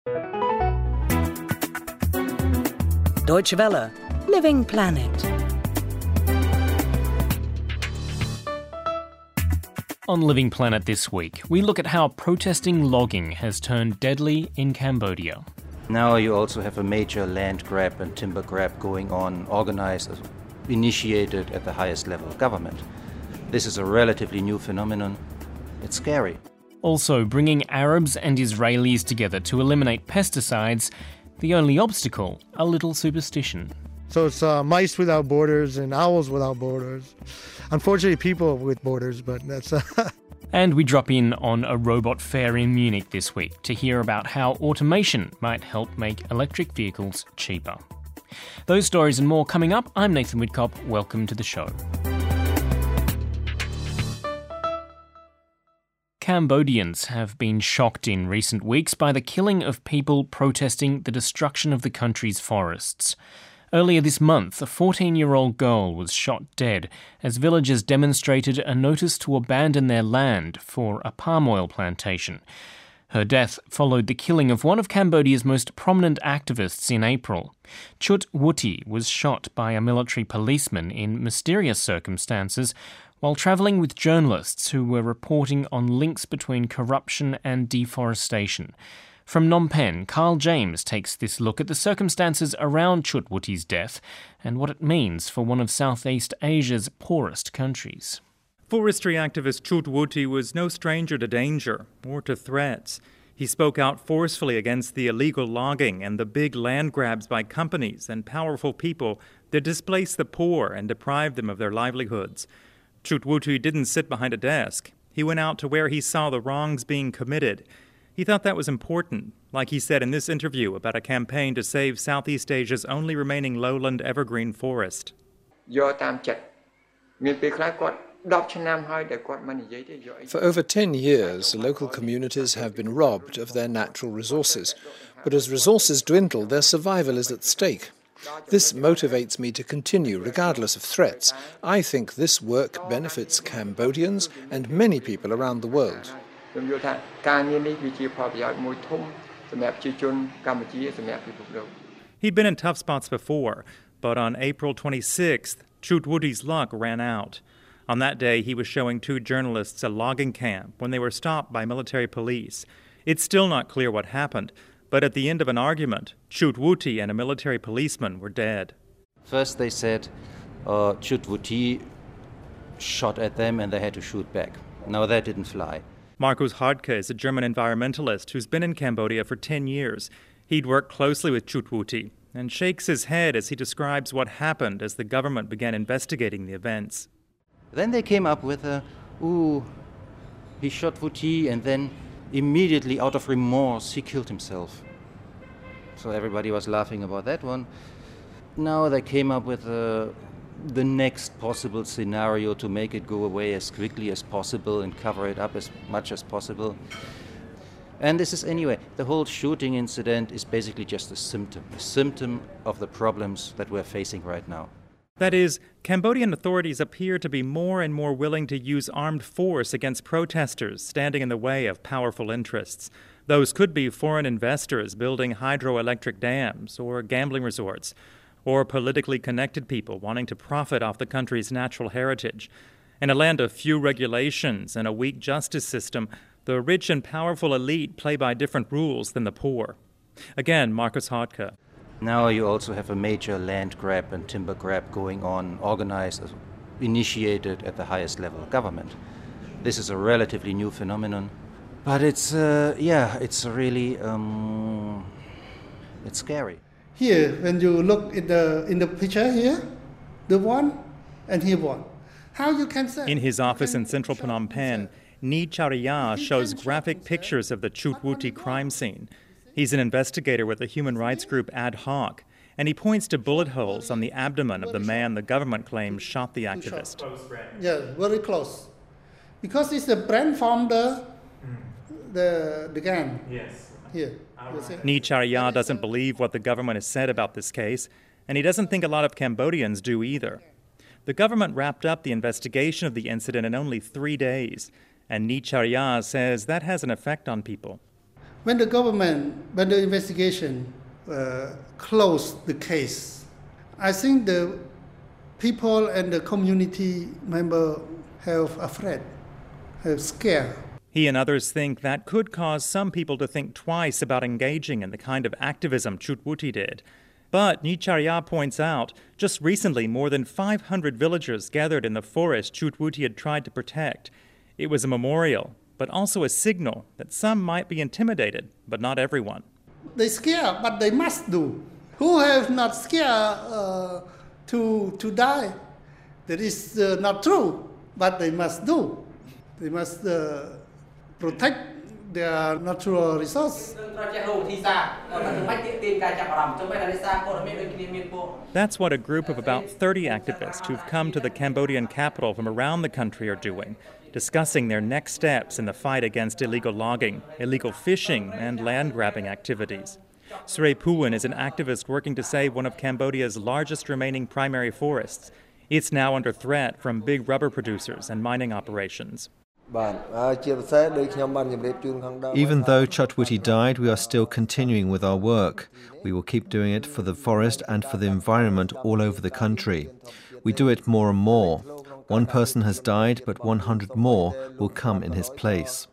Deutsche Welle. Living Planet. On Living Planet this week, we look at how protesting logging has turned deadly in Cambodia. Now you also have a major land grab and timber grab going on, organized, initiated at the highest level of government. This is a relatively new phenomenon. It's scary. Also, bringing Arabs and Israelis together to eliminate pesticides, the only obstacle, a little superstition. So it's mice without borders and owls without borders. Unfortunately, people with borders, but that's... And we drop in on a robot fair in Munich this week to hear about how automation might help make electric vehicles cheaper. Those stories and more coming up. I'm Nathan Whitcop. Welcome to the show. Cambodians have been shocked in recent weeks by the killing of people protesting the destruction of the country's forests. Earlier this month, a 14-year-old girl was shot dead as villagers demonstrated a notice to abandon their land for a palm oil plantation. Her death followed the killing of one of Cambodia's most prominent activists in April. Chut Wuti was shot by a military policeman in mysterious circumstances while travelling with journalists who were reporting on links between corruption and deforestation. From Phnom Penh, Carl James takes this look at the circumstances around Chut Wuti's death and what it means for one of Southeast Asia's poorest countries. Forestry activist Chut Wuti was no stranger to danger or to threats. He spoke out forcefully against the illegal logging and the big land grabs by companies and powerful people that displace the poor and deprive them of their livelihoods. Chut Wuti didn't sit behind a desk. He went out to where he saw the wrongs being committed. He thought that was important, like he said in this interview about a campaign to save Southeast Asia's only remaining lowland evergreen forest. For over 10 years, local communities have been robbed of their natural resources. But as resources dwindle, their survival is at stake. This motivates me to continue regardless of threats. I think this work benefits Cambodians and many people around the world. He'd been in tough spots before, but on April 26th, Chut Wuti's luck ran out. On that day, he was showing two journalists a logging camp when they were stopped by military police. It's still not clear what happened, but at the end of an argument, Chut Wuti and a military policeman were dead. First they said Chut Wuti shot at them and they had to shoot back. No, that didn't fly. Markus Hartke is a German environmentalist who's been in Cambodia for 10 years. He'd worked closely with Chut Wuti and shakes his head as he describes what happened as the government began investigating the events. Then they came up with he shot Wuti and then immediately out of remorse he killed himself. So everybody was laughing about that one. Now they came up with the next possible scenario to make it go away as quickly as possible and cover it up as much as possible. And this is anyway, the whole shooting incident is basically just a symptom of the problems that we're facing right now. That is, Cambodian authorities appear to be more and more willing to use armed force against protesters standing in the way of powerful interests. Those could be foreign investors building hydroelectric dams or gambling resorts, or politically connected people wanting to profit off the country's natural heritage. In a land of few regulations and a weak justice system, the rich and powerful elite play by different rules than the poor. Again, Markus Hartke. Now you also have a major land grab and timber grab going on, organized, initiated at the highest level of government. This is a relatively new phenomenon, but it's really it's scary. Here, when you look in the picture here, the one and here one. How you can say? In his office in central Phnom Penh, Ni Chariya shows graphic pictures of the Chut Wuti crime scene. He's an investigator with the human rights group Ad Hoc, and he points to bullet holes on the abdomen of the man the government claims shot the activist. Yeah, very close. Because it's a brand from the gun. Yes. Here. Ni Chariya doesn't believe what the government has said about this case, and he doesn't think a lot of Cambodians do either. The government wrapped up the investigation of the incident in only 3 days, and Ni Chariya says that has an effect on people. When the investigation closed the case, I think the people and the community member have afraid, have scared. He and others think that could cause some people to think twice about engaging in the kind of activism Chutwuti did. But Nicharya points out, just recently more than 500 villagers gathered in the forest Chutwuti had tried to protect. It was a memorial, but also a signal that some might be intimidated, but not everyone. They scared, but they must do. Who have not scared to die? That is not true, but they must do. They must protect their natural resource. That's what a group of about 30 activists who've come to the Cambodian capital from around the country are doing, discussing their next steps in the fight against illegal logging, illegal fishing, and land-grabbing activities. Srey Puan is an activist working to save one of Cambodia's largest remaining primary forests. It's now under threat from big rubber producers and mining operations. Even though Chutwuti died, we are still continuing with our work. We will keep doing it for the forest and for the environment all over the country. We do it more and more. One person has died, but 100 more will come in his place.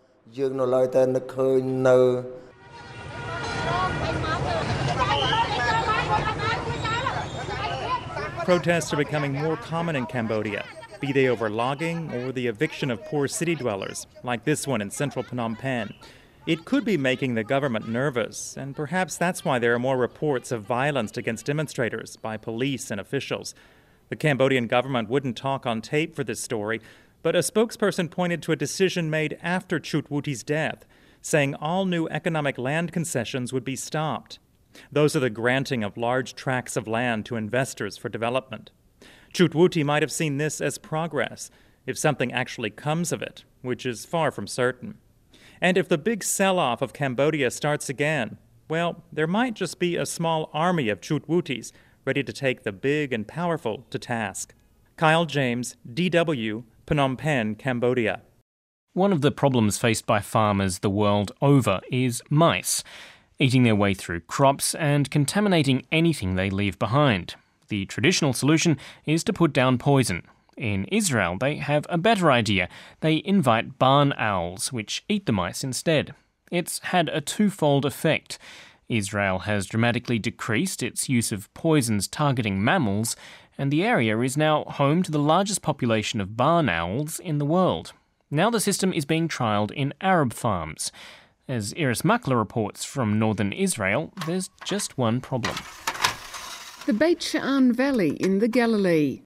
Protests are becoming more common in Cambodia, be they over logging or the eviction of poor city dwellers, like this one in central Phnom Penh. It could be making the government nervous, and perhaps that's why there are more reports of violence against demonstrators by police and officials. The Cambodian government wouldn't talk on tape for this story, but a spokesperson pointed to a decision made after Chutwuti's death, saying all new economic land concessions would be stopped. Those are the granting of large tracts of land to investors for development. Chutwuti might have seen this as progress, if something actually comes of it, which is far from certain. And if the big sell-off of Cambodia starts again, well, there might just be a small army of Chutwutis ready to take the big and powerful to task. Kyle James, DW, Phnom Penh, Cambodia. One of the problems faced by farmers the world over is mice, eating their way through crops and contaminating anything they leave behind. The traditional solution is to put down poison. In Israel, they have a better idea. They invite barn owls, which eat the mice instead. It's had a twofold effect. Israel has dramatically decreased its use of poisons targeting mammals, and the area is now home to the largest population of barn owls in the world. Now the system is being trialled in Arab farms. As Iris Makler reports from northern Israel, there's just one problem. The Beit Sha'an Valley in the Galilee.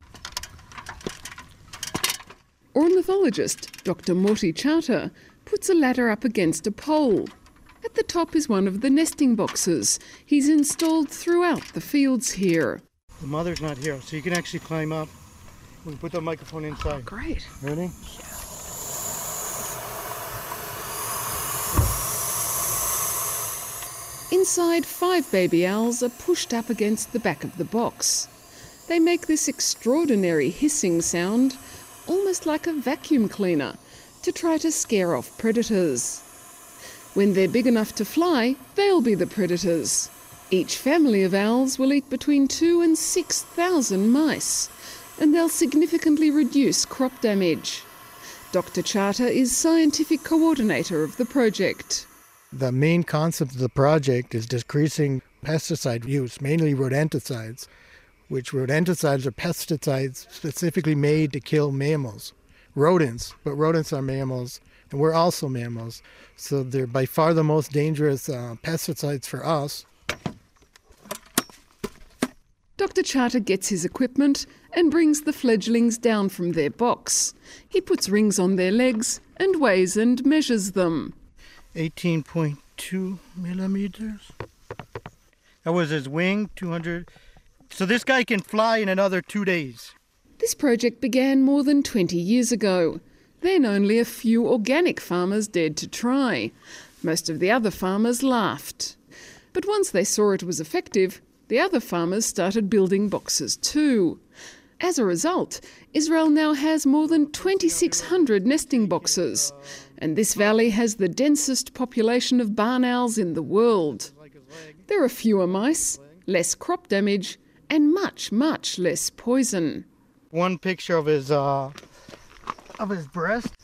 Ornithologist Dr. Morty Charter puts a ladder up against a pole. At the top is one of the nesting boxes he's installed throughout the fields here. The mother's not here, so you can actually climb up. We can put the microphone inside. Oh, great. Ready? Inside, 5 baby owls are pushed up against the back of the box. They make this extraordinary hissing sound, almost like a vacuum cleaner, to try to scare off predators. When they're big enough to fly, they'll be the predators. Each family of owls will eat between 2,000 and 6,000 mice, and they'll significantly reduce crop damage. Dr. Charter is scientific coordinator of the project. The main concept of the project is decreasing pesticide use, mainly rodenticides, which rodenticides are pesticides specifically made to kill mammals, rodents, but rodents are mammals, and we're also mammals. So they're by far the most dangerous pesticides for us. Dr. Charter gets his equipment and brings the fledglings down from their box. He puts rings on their legs and weighs and measures them. 18.2 millimeters. That was his wing, 200. So this guy can fly in another 2 days. This project began more than 20 years ago. Then only a few organic farmers dared to try. Most of the other farmers laughed. But once they saw it was effective, the other farmers started building boxes too. As a result, Israel now has more than 2,600 nesting boxes, And this valley has the densest population of barn owls in the world. There are fewer mice, less crop damage, and much, much less poison. One picture of his breast.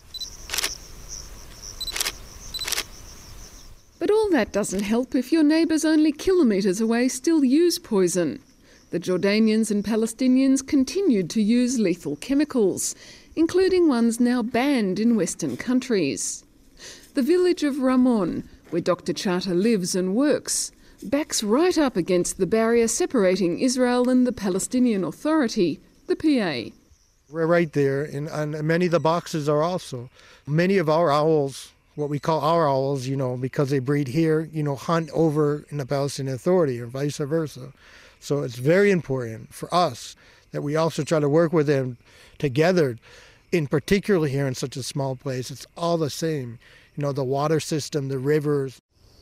But all that doesn't help if your neighbours only kilometres away still use poison. The Jordanians and Palestinians continued to use lethal chemicals, including ones now banned in Western countries. The village of Ramon, where Dr. Charter lives and works, backs right up against the barrier separating Israel and the Palestinian Authority, the PA. We're right there, and many of the boxes are also. Many of our owls, what we call our owls, because they breed here, hunt over in the Palestinian Authority or vice versa. So it's very important for us that we also try to work with them together, in particular here in such a small place. It's all the same, the water system, the rivers.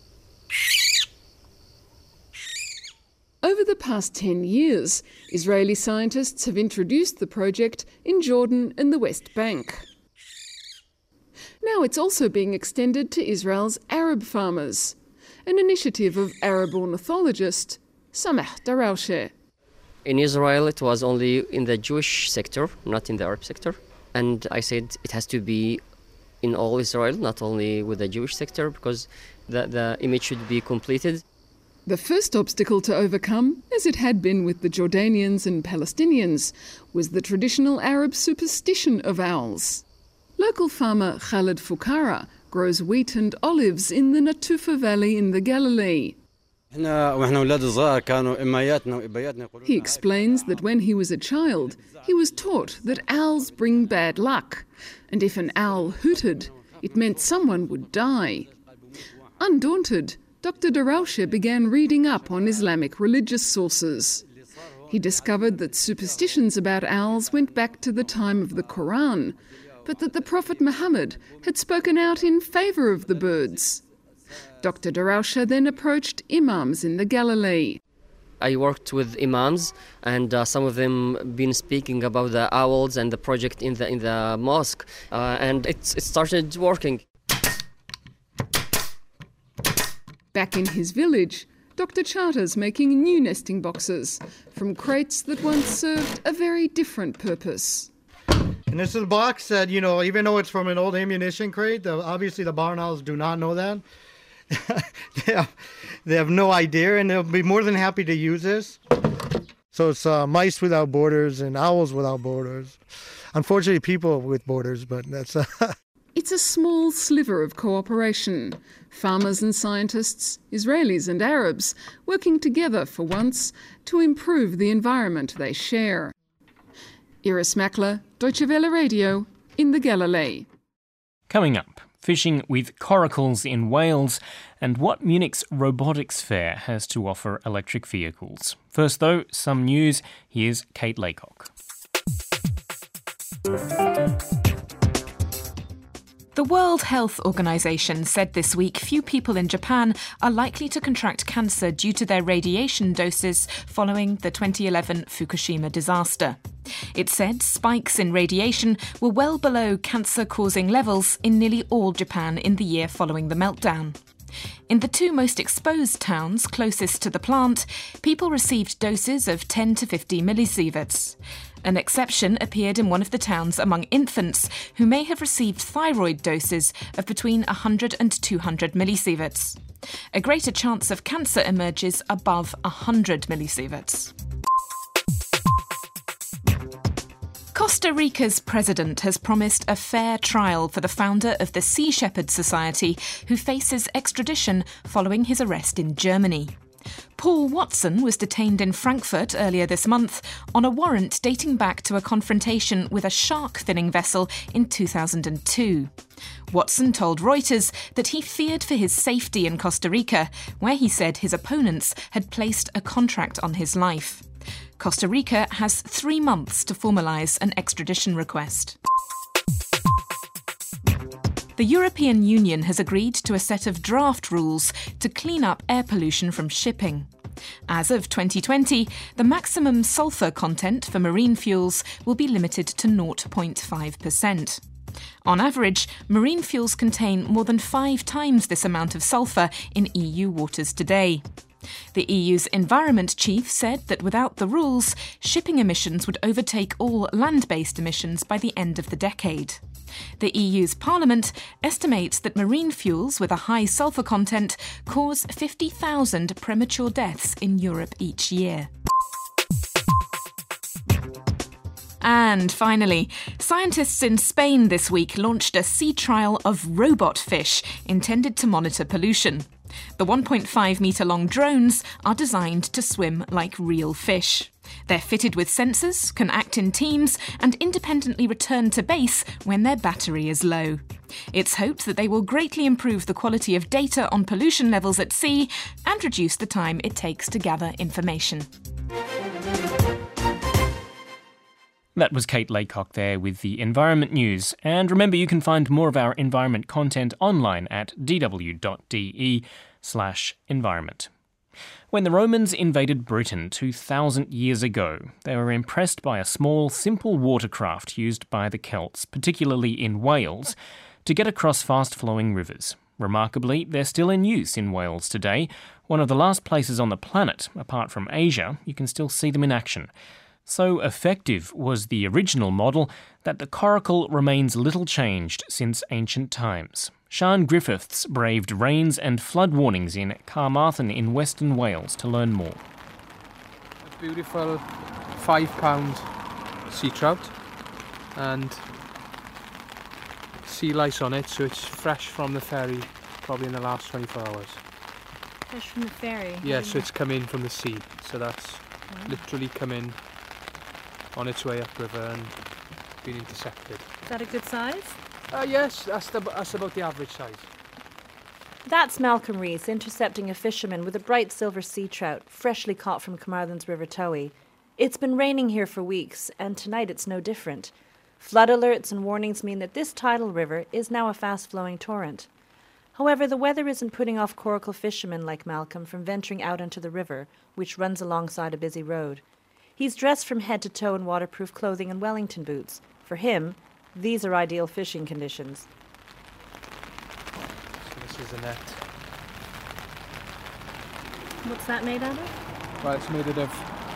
Over the past 10 years, Israeli scientists have introduced the project in Jordan and the West Bank. Now it's also being extended to Israel's Arab farmers, an initiative of Arab ornithologist Sameh Darawshe. In Israel, it was only in the Jewish sector, not in the Arab sector. And I said it has to be in all Israel, not only with the Jewish sector, because the image should be completed. The first obstacle to overcome, as it had been with the Jordanians and Palestinians, was the traditional Arab superstition of owls. Local farmer Khaled Fukara grows wheat and olives in the Natufa Valley in the Galilee. He explains that when he was a child, he was taught that owls bring bad luck, and if an owl hooted, it meant someone would die. Undaunted, Dr. Darawshe began reading up on Islamic religious sources. He discovered that superstitions about owls went back to the time of the Quran, but that the Prophet Muhammad had spoken out in favour of the birds. Dr. Darawshe then approached imams in the Galilee. I worked with imams, and some of them been speaking about the owls and the project in the mosque, and it started working. Back in his village, Dr. Charter's making new nesting boxes from crates that once served a very different purpose. And this is a box that, even though it's from an old ammunition crate, obviously the barn owls do not know that. They have no idea, and they'll be more than happy to use this. So it's Mice Without Borders and Owls Without Borders. Unfortunately, people with borders, but that's... It's a small sliver of cooperation. Farmers and scientists, Israelis and Arabs, working together for once to improve the environment they share. Iris Mackler, Deutsche Welle Radio, in the Galilee. Coming up, fishing with coracles in Wales and what Munich's robotics fair has to offer electric vehicles. First, though, some news. Here's Kate Laycock. The World Health Organization said this week few people in Japan are likely to contract cancer due to their radiation doses following the 2011 Fukushima disaster. It said spikes in radiation were well below cancer-causing levels in nearly all Japan in the year following the meltdown. In the two most exposed towns closest to the plant, people received doses of 10 to 50 millisieverts. An exception appeared in one of the towns among infants who may have received thyroid doses of between 100 and 200 millisieverts. A greater chance of cancer emerges above 100 millisieverts. Costa Rica's president has promised a fair trial for the founder of the Sea Shepherd Society, who faces extradition following his arrest in Germany. Paul Watson was detained in Frankfurt earlier this month on a warrant dating back to a confrontation with a shark-finning vessel in 2002. Watson told Reuters that he feared for his safety in Costa Rica, where he said his opponents had placed a contract on his life. Costa Rica has 3 months to formalise an extradition request. The European Union has agreed to a set of draft rules to clean up air pollution from shipping. As of 2020, the maximum sulphur content for marine fuels will be limited to 0.5%. On average, marine fuels contain more than 5 times this amount of sulphur in EU waters today. The EU's Environment Chief said that without the rules, shipping emissions would overtake all land-based emissions by the end of the decade. The EU's Parliament estimates that marine fuels with a high sulphur content cause 50,000 premature deaths in Europe each year. And finally, scientists in Spain this week launched a sea trial of robot fish intended to monitor pollution. The 1.5-metre-long drones are designed to swim like real fish. They're fitted with sensors, can act in teams, and independently return to base when their battery is low. It's hoped that they will greatly improve the quality of data on pollution levels at sea and reduce the time it takes to gather information. That was Kate Laycock there with the Environment News. And remember, you can find more of our environment content online at dw.de/environment. When the Romans invaded Britain 2,000 years ago, they were impressed by a small, simple watercraft used by the Celts, particularly in Wales, to get across fast-flowing rivers. Remarkably, they're still in use in Wales today, one of the last places on the planet, apart from Asia, you can still see them in action. So effective was the original model that the coracle remains little changed since ancient times. Sian Griffiths braved rains and flood warnings in Carmarthen in Western Wales to learn more. A beautiful 5-pound sea trout and sea lice on it, so it's fresh from the ferry probably in the last 24 hours. Fresh from the ferry? Yeah, so it's come in from the sea, so that's literally come in on its way upriver and been intercepted. Is that a good size? Yes, that's about the average size. That's Malcolm Rees intercepting a fisherman with a bright silver sea trout, freshly caught from Carmarthen's River Towie. It's been raining here for weeks, and tonight it's no different. Flood alerts and warnings mean that this tidal river is now a fast-flowing torrent. However, the weather isn't putting off coracle fishermen like Malcolm from venturing out into the river, which runs alongside a busy road. He's dressed from head to toe in waterproof clothing and Wellington boots. For him, these are ideal fishing conditions. So this is a net. What's that made out of? Well, it's made out of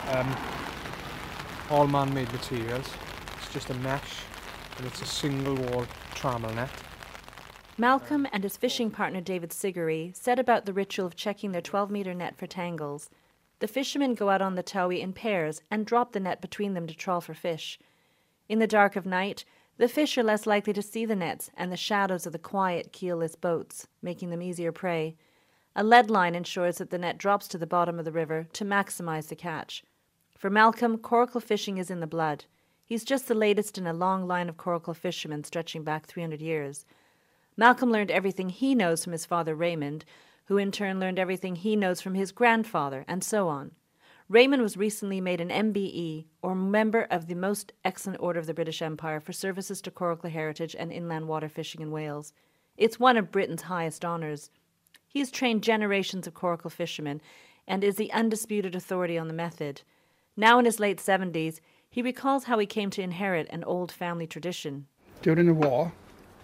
all man-made materials. It's just a mesh, and it's a single-wall trammel net. Malcolm and his fishing partner David Sigary set about the ritual of checking their 12-metre net for tangles. The fishermen go out on the Towie in pairs and drop the net between them to trawl for fish. In the dark of night, the fish are less likely to see the nets and the shadows of the quiet, keelless boats, making them easier prey. A lead line ensures that the net drops to the bottom of the river to maximize the catch. For Malcolm, coracle fishing is in the blood. He's just the latest in a long line of coracle fishermen stretching back 300 years. Malcolm learned everything he knows from his father Raymond, who in turn learned everything he knows from his grandfather, and so on. Raymond was recently made an MBE, or Member of the Most Excellent Order of the British Empire, for services to coracle heritage and inland water fishing in Wales. It's one of Britain's highest honours. He has trained generations of coracle fishermen and is the undisputed authority on the method. Now in his late 70s, he recalls how he came to inherit an old family tradition. During the war,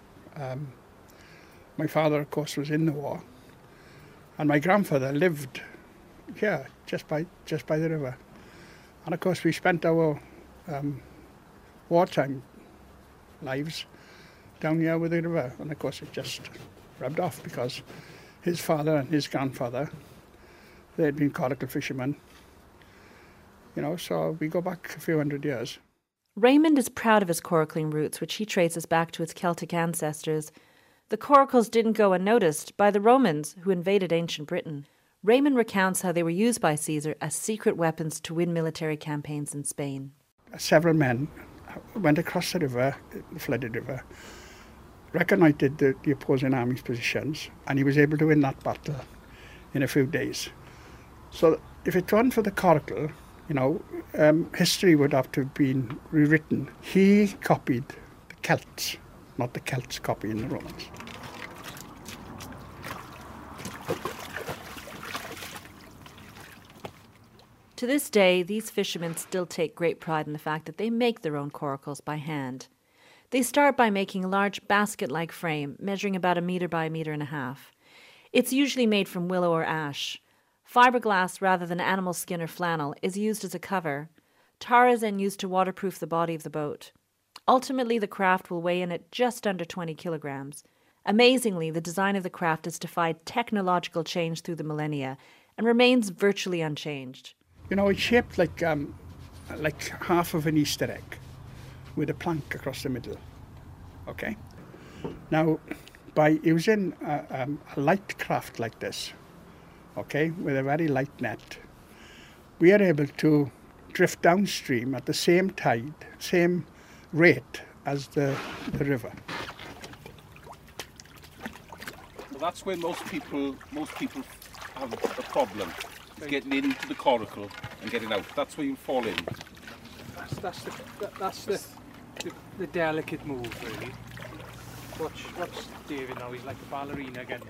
my father, of course, was in the war. And my grandfather lived here, just by the river. And of course we spent our wartime lives down here with the river. And of course it just rubbed off because his father and his grandfather, they had been coracle fishermen. You know, so we go back a few hundred years. Raymond is proud of his coracling roots, which he traces back to his Celtic ancestors. The coracles didn't go unnoticed by the Romans who invaded ancient Britain. Raymond recounts how they were used by Caesar as secret weapons to win military campaigns in Spain. Several men went across the river, the flooded river, reconnoitred the opposing army's positions, and he was able to win that battle in a few days. So if it weren't for the coracle, you know, history would have to have been rewritten. He copied the Celts, not the Celts copying the Romans. To this day, these fishermen still take great pride in the fact that they make their own coracles by hand. They start by making a large basket-like frame measuring about 1 metre by 1.5 metres. It's usually made from willow or ash. Fiberglass rather than animal skin or flannel is used as a cover. Tar is then used to waterproof the body of the boat. Ultimately, the craft will weigh in at just under 20 kilograms. Amazingly, the design of the craft has defied technological change through the millennia and remains virtually unchanged. You know, it's shaped like half of an Easter egg with a plank across the middle. Okay? Now, by using a light craft like this, okay, with a very light net, we are able to drift downstream at the same tide, same rate as the river. Well, that's where most people have a problem, is getting into the coracle and getting out. That's where you fall in. That's the delicate move, really. Watch David now, he's like a ballerina again.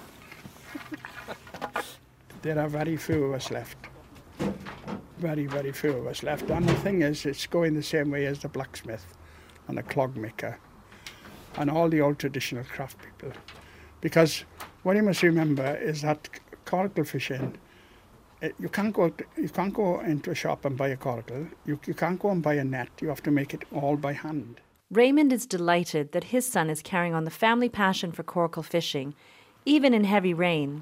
There are very few of us left. Very, very few of us left. And the thing is, it's going the same way as the blacksmith and the clogmaker and all the old traditional craft people. Because what you must remember is that coracle fishing, you can't go into a shop and buy a coracle. You can't go and buy a net. You have to make it all by hand. Raymond is delighted that his son is carrying on the family passion for coracle fishing, even in heavy rain.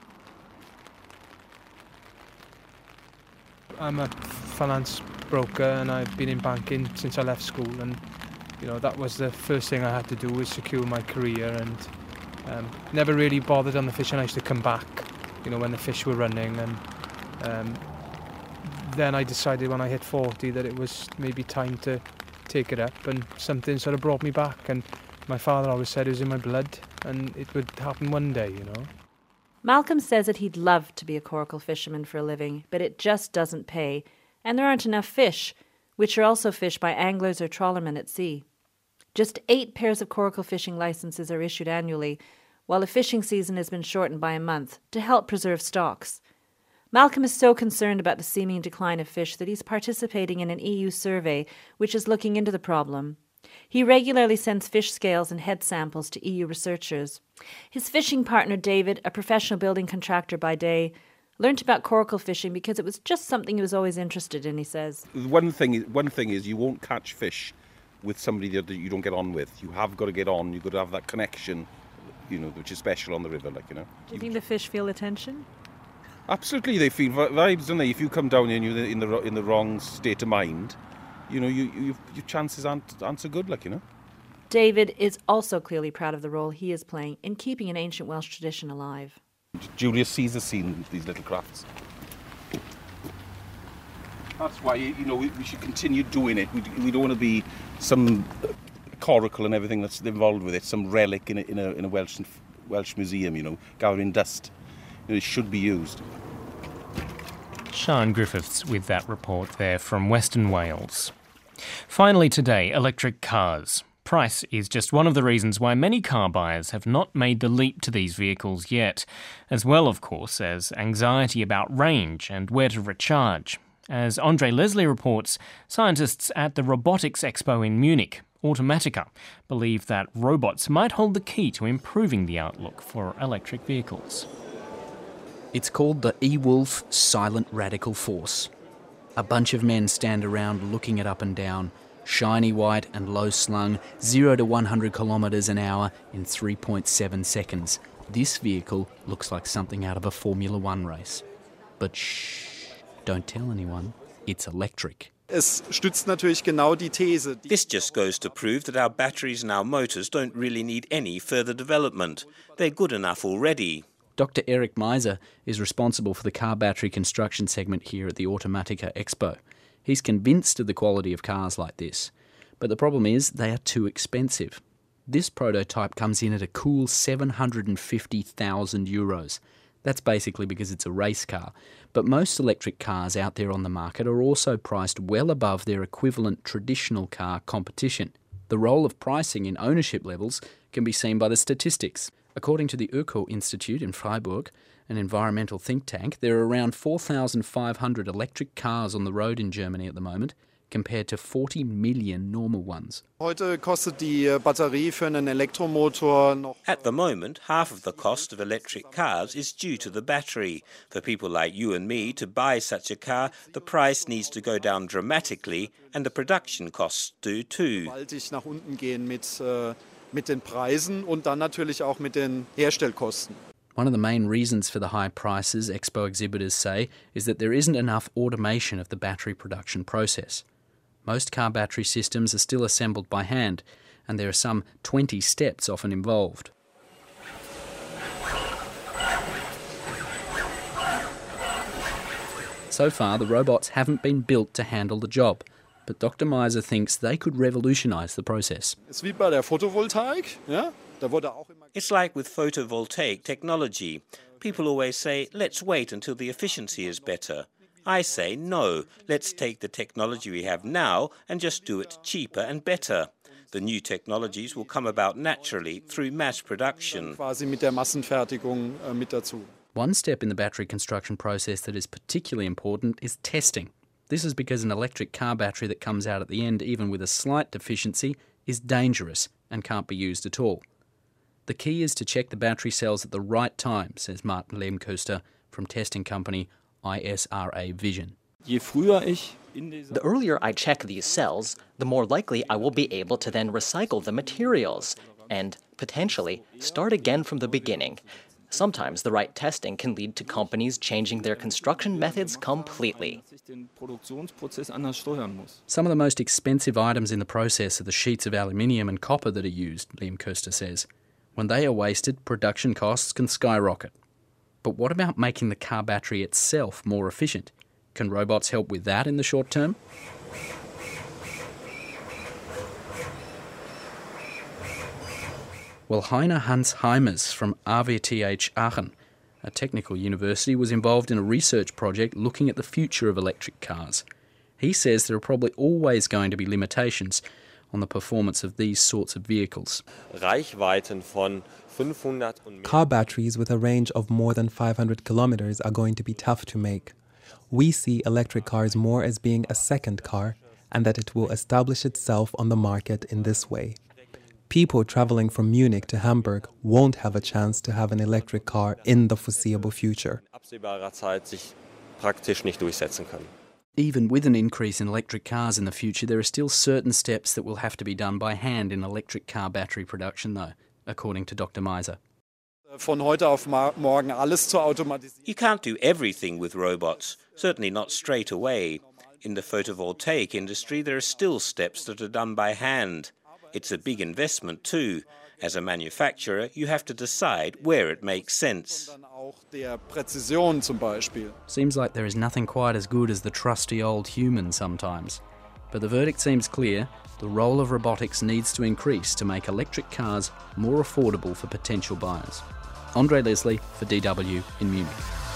I'm a finance broker and I've been in banking since I left school, and that was the first thing I had to do, was secure my career, and never really bothered on the fishing. I used to come back when the fish were running, and then I decided when I hit 40 that it was maybe time to take it up, and something sort of brought me back, and my father always said it was in my blood and it would happen one day. Malcolm says that he'd love to be a coracle fisherman for a living, but it just doesn't pay, and there aren't enough fish, which are also fished by anglers or trawlermen at sea. Just 8 pairs of coracle fishing licenses are issued annually, while the fishing season has been shortened by a month to help preserve stocks. Malcolm is so concerned about the seeming decline of fish that he's participating in an EU survey which is looking into the problem. He regularly sends fish scales and head samples to EU researchers. His fishing partner David, a professional building contractor by day, learnt about coracle fishing because it was just something he was always interested in, he says. One thing is you won't catch fish with somebody that you don't get on with. You have got to get on, you've got to have that connection, which is special on the river, Do you think the fish feel attention? Absolutely, they feel vibes, don't they? If you come down and you're in the wrong state of mind, your chances aren't so good, David is also clearly proud of the role he is playing in keeping an ancient Welsh tradition alive. Julius Caesar seen these little crafts. That's why we should continue doing it. We don't want to be some coracle and everything that's involved with it, some relic in a Welsh museum, gathering dust. It should be used. Sian Griffiths with that report there from Western Wales. Finally today, electric cars. Price is just one of the reasons why many car buyers have not made the leap to these vehicles yet, as well, of course, as anxiety about range and where to recharge. As Andre Leslie reports, scientists at the Robotics Expo in Munich, Automatica, believe that robots might hold the key to improving the outlook for electric vehicles. It's called the E-Wolf Silent Radical Force. A bunch of men stand around looking it up and down, shiny white and low-slung, 0 to 100 kilometres an hour in 3.7 seconds. This vehicle looks like something out of a Formula One race. But shh, don't tell anyone, it's electric. This just goes to prove that our batteries and our motors don't really need any further development. They're good enough already. Dr. Eric Meiser is responsible for the car battery construction segment here at the Automatica Expo. He's convinced of the quality of cars like this, but the problem is they are too expensive. This prototype comes in at a cool €750,000. That's basically because it's a race car, but most electric cars out there on the market are also priced well above their equivalent traditional car competition. The role of pricing in ownership levels can be seen by the statistics. According to the Öko Institute in Freiburg, an environmental think tank, there are around 4,500 electric cars on the road in Germany at the moment, compared to 40 million normal ones. At the moment, half of the cost of electric cars is due to the battery. For people like you and me to buy such a car, the price needs to go down dramatically, and the production costs do too. One of the main reasons for the high prices, Expo exhibitors say, is that there isn't enough automation of the battery production process. Most car battery systems are still assembled by hand, and there are some 20 steps often involved. So far, the robots haven't been built to handle the job, but Dr. Meiser thinks they could revolutionise the process. It's like with photovoltaic technology. People always say, let's wait until the efficiency is better. I say, no, let's take the technology we have now and just do it cheaper and better. The new technologies will come about naturally through mass production. One step in the battery construction process that is particularly important is testing. This is because an electric car battery that comes out at the end, even with a slight deficiency, is dangerous and can't be used at all. The key is to check the battery cells at the right time, says Martin Lehmköster from testing company ISRA Vision. The earlier I check these cells, the more likely I will be able to then recycle the materials and, potentially, start again from the beginning. Sometimes the right testing can lead to companies changing their construction methods completely. Some of the most expensive items in the process are the sheets of aluminium and copper that are used, Lehmköster says. When they are wasted, production costs can skyrocket. But what about making the car battery itself more efficient? Can robots help with that in the short term? Well, Heiner Hans Heimers from RWTH Aachen, a technical university, was involved in a research project looking at the future of electric cars. He says there are probably always going to be limitations on the performance of these sorts of vehicles. Car batteries with a range of more than 500 kilometers are going to be tough to make. We see electric cars more as being a second car, and that it will establish itself on the market in this way. People traveling from Munich to Hamburg won't have a chance to have an electric car in the foreseeable future. Even with an increase in electric cars in the future, there are still certain steps that will have to be done by hand in electric car battery production, though, according to Dr. Meiser. You can't do everything with robots, certainly not straight away. In the photovoltaic industry, there are still steps that are done by hand. It's a big investment too. As a manufacturer, you have to decide where it makes sense. Seems like there is nothing quite as good as the trusty old human sometimes. But the verdict seems clear. The role of robotics needs to increase to make electric cars more affordable for potential buyers. Andre Leslie for DW in Munich.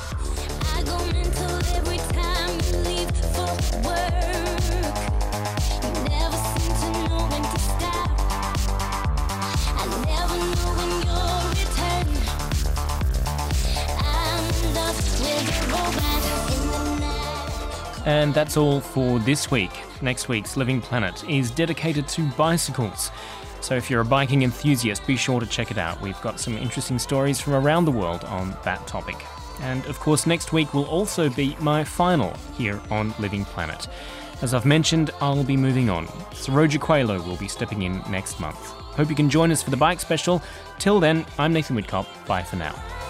And that's all for this week. Next week's Living Planet is dedicated to bicycles. So if you're a biking enthusiast, be sure to check it out. We've got some interesting stories from around the world on that topic. And of course, next week will also be my final here on Living Planet. As I've mentioned, I'll be moving on. So Roger Coelho will be stepping in next month. Hope you can join us for the bike special. Till then, I'm Nathan Whitcop. Bye for now.